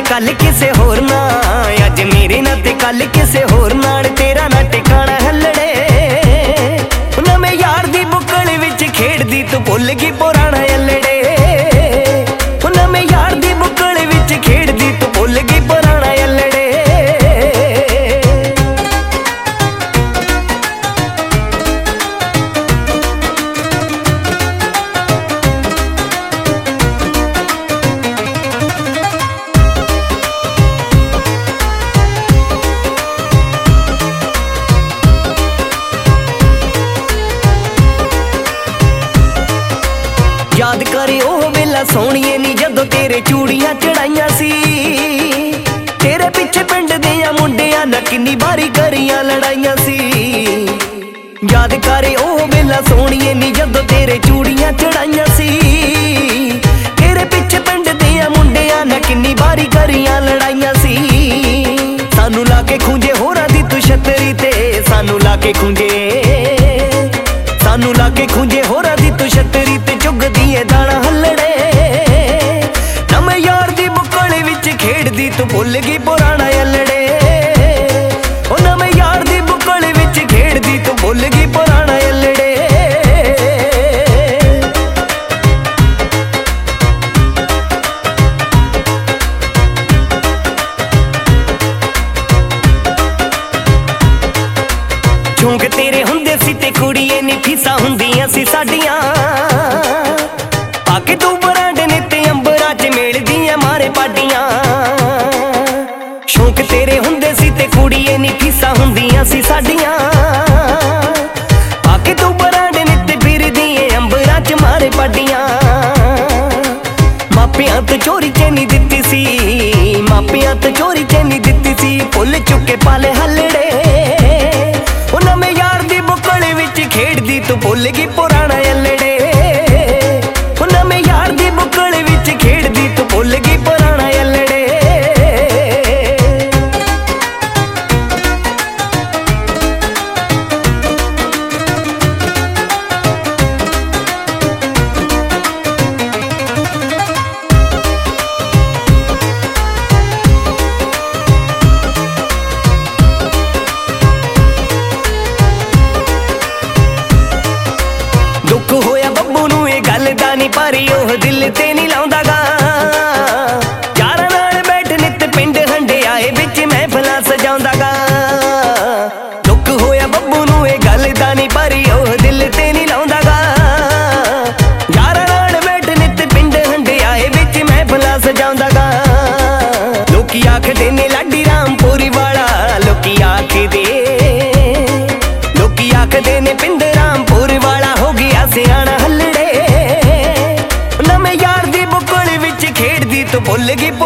कल किसे होर नाल, अज मेरे नाल ते कल किसे होर नाल, तेरा ना टिकाणा हल्लड़े। नवें यार दी बुक्कल विच खेड़दी तू भुल गई पुराना अल्लड़े। नवें यार दी बुक्कल विच खेड़दी तू भुल गई पुराना अल्लड़े। याद करे ओ वेला सोहणीए नी जदों तेरे चूड़ियां चढ़ाइयां सी, तेरे पिछे पिंड दियां मुंडियां नाल किन्नी बारी करियां लड़ाइयां सी। याद करे ओ वेला सोहणीए नी जदों तेरे चूड़ियां चढ़ाइयां सी, तेरे पिछे पिंड दियां मुंडियां नाल किन्नी बारी करियां लड़ाइयां सी। सानू लाके खूंजे होरां दी तू छतरी ते, सानू लाके खूंजे, सानू लाके खूंजे होरां दी तू छतरी ते, चुगदी ए दाना हल्लड़े। नवें यार दी बुक्कल विच खेड़दी तू भुल गई पुराना अल्लड़े। ओ नवें यार दी बुक्कल विच खेड़दी तू भुल गई पुराना अल्लड़े। शौक तेरे हुंदे सी ते कुड़िए नी फीसां हुंदियां सी साडियां, आके तू बरांड ने ते अंबरां च मेलदियां मारे पाडियां। शौक तेरे हुंदे सी ते कुड़िए नी फीसां हुंदियां सी साडियां, आके तू बरांड ने ते फिरदियां अंबरां च मारे पाडियां। मापियां तो चोरी चैनी दित्ती सी, मापियां तो चोरी चैनी दित्ती सी, भुल चुके पाले हल्लड़े। ओ नवें यार दी बुक्कल विच खेड़दी तू भुल गई पुराना अल्लड़े। ओ नवें यार दी बुक्कल विच खेड़दी तू भुल गई पुराना अल्लड़े। दुख होया बब्बू नू ये गल दा नी, पर ओह दिल ते नी लाउंदा गा। यारां नाल बैठ नित पिंड हंडे आए बिच महफिलां सजाउंदा गा। दुख होया बब्बू नू ये गल दा नी, पर ओह दिल ते नी लाउंदा गा। यारां नाल बैठ नित पिंड हंडे आए बिच महफिलां सजाउंदा गा। लोकी आखदे ने लाडी रामपुरी वाला, लोकी आखदे, लोकी आखदे ने पिंड रामपुर वाला हो गया सियाना हल्लड़े। नवें यार दी बुक्कल विच खेड़दी तू भुल गई।